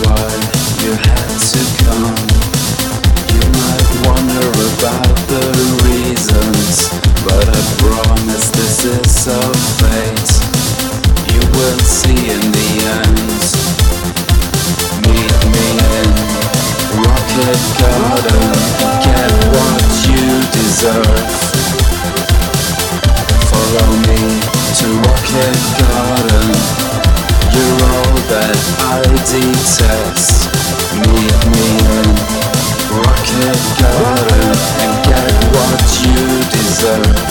why you had to come. You might wonder about the reasons, but I promise this is our fate. You will see in the end. Meet me in Rocket Garden and get what you deserve. Follow me to Rocket Garden. You're all that I detest. Meet me in Rocket Garden and get what you deserve.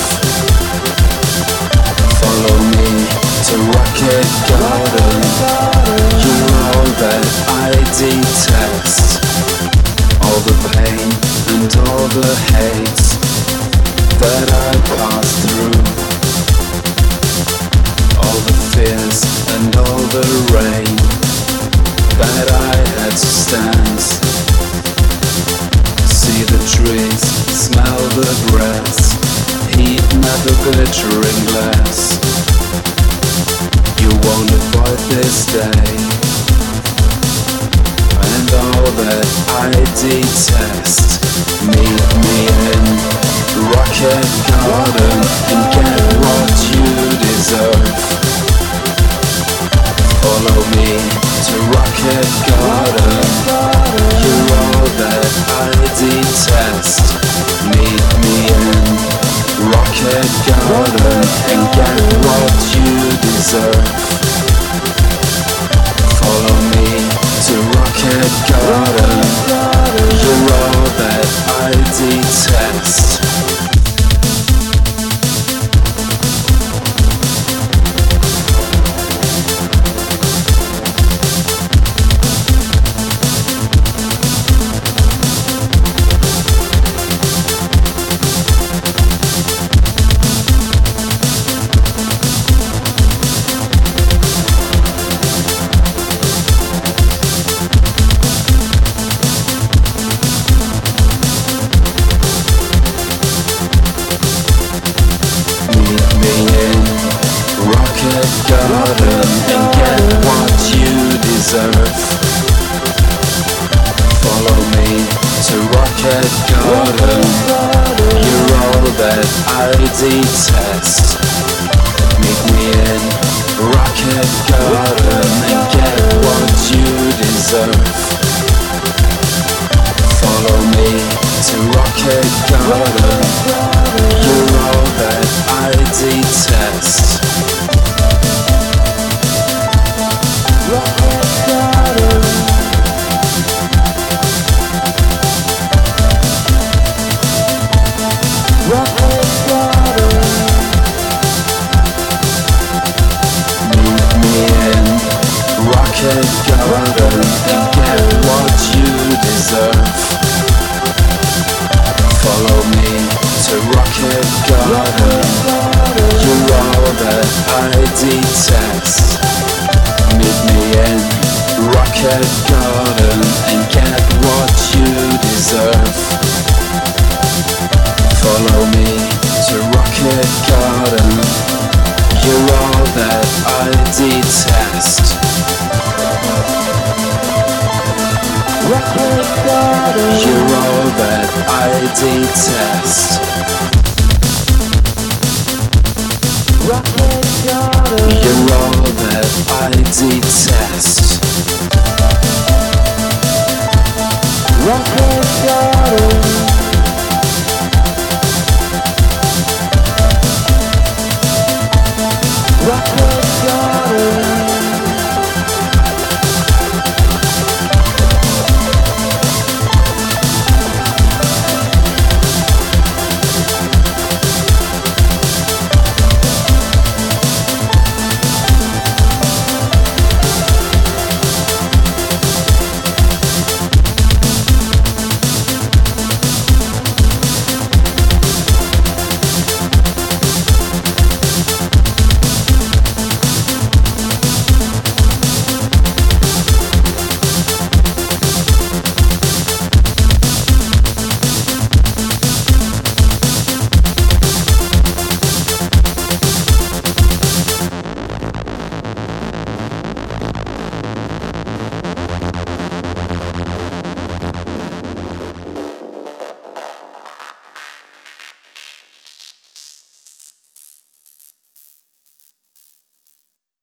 Follow me to Rocket Garden. You're all that I detest. All the pain and all the hate that I passed through. All the fears and all the rain that I had to stand. See the trees, smell the grass, heat never glittering glass. You won't avoid this day, and all that I detest. Meet me in Rocket Garden and get what you deserve. Follow me to Rocket Garden. You're all that I detest. Meet me in Rocket Garden and get what you deserve. Follow me to Rocket Garden. You're all that I detest. Garden and get what you deserve. Follow me to Rocket Garden. You're all that I detest. Meet me in Rocket Garden and get what you deserve. Follow me to Rocket Garden. You're all that I detest. Rocket Garden. Rocket Garden. Meet me in Rocket Garden and get what you deserve. Follow me to Rocket Garden. You're all that I detest. Meet me in Rocket Garden and get what you deserve. Follow me to Rocket Garden. You're all that I detest. Rocket Garden. You're all that I detest. Rocket Garden. You're all that I detest. Rocket Garden.